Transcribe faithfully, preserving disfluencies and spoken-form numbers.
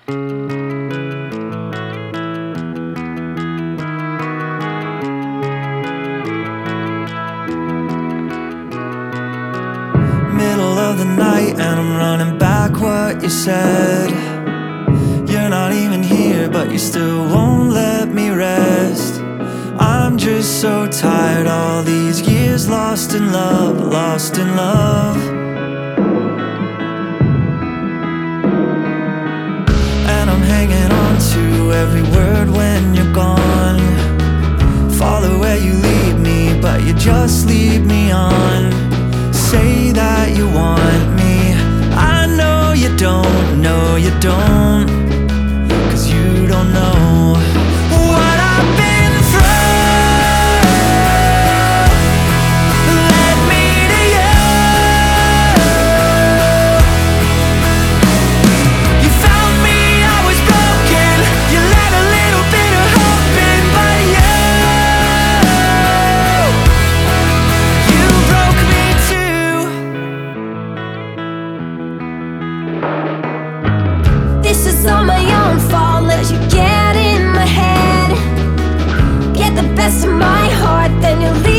Middle of the night and I'm running back what you said. You're not even here, but you still won't let me rest. I'm just so tired, all these years lost in love, lost in love. And I'm hanging on to every word when you're gone. Follow where you lead me, but you just lead me on. Say that you want me, I know you don't, no you don't, 'cause you don't know what I've been through. Led me to you. You found me, I was broken. You let a little bit of hope in, but you, you broke me too. This is all my own fault as you get in my head. Get the best of my heart, then you leave